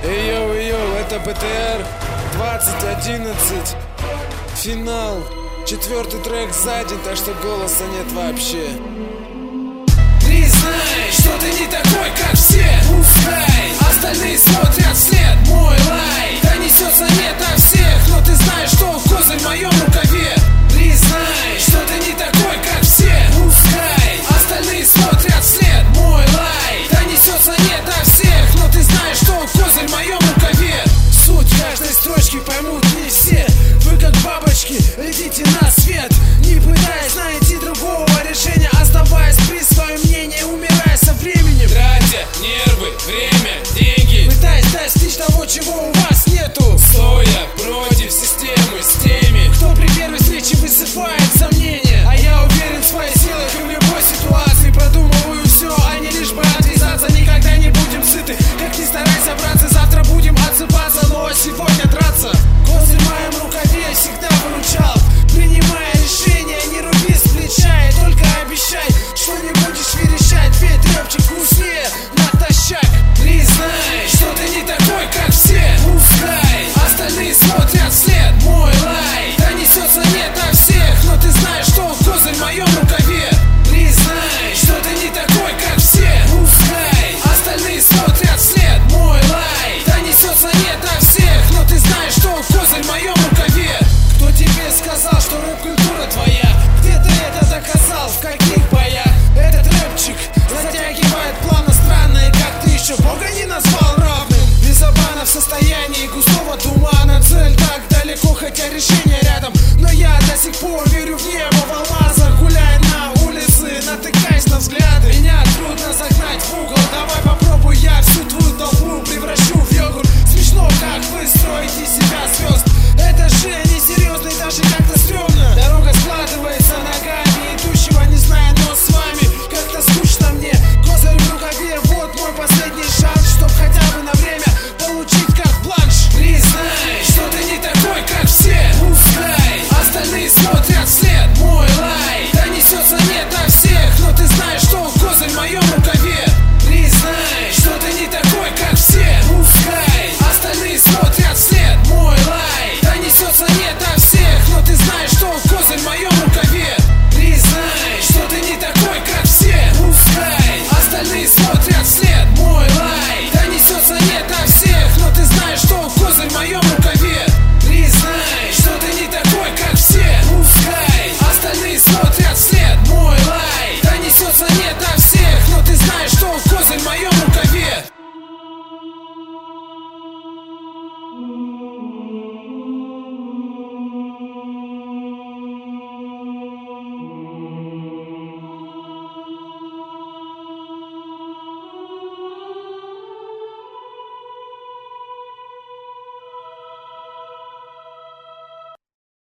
Йоу, это БТР 2011. Финал. 4-й трек сзади, так что голоса нет вообще. Признай, что ты не такой, как все. Пускай остальные смотрят вслед. Мой лай донесется не до всех, но ты знаешь, что козырь в моем рукаве. Признай, что ты не такой, как все. Пускай остальные смотрят вслед. Мой лай донесется не до всех, но ты знаешь, что козырь в моем рукаве. Суть каждой строчки поймут не все. Вы как бабочки, летите на свет, не пытаясь найти другого решения, оставаясь при своем мнении, умирая со временем, тратя нервы, время, деньги, пытаясь достичь того, чего у вас нету, стоя против системы с теми, кто при первой встрече высыпает сомнения. А я уверен в своих силах и в любой ситуации продумываю все, а не лишь бы отвязаться. Никогда не будем сыты, как ни старайся, братцы, завтра будем отсыпаться, но сегодня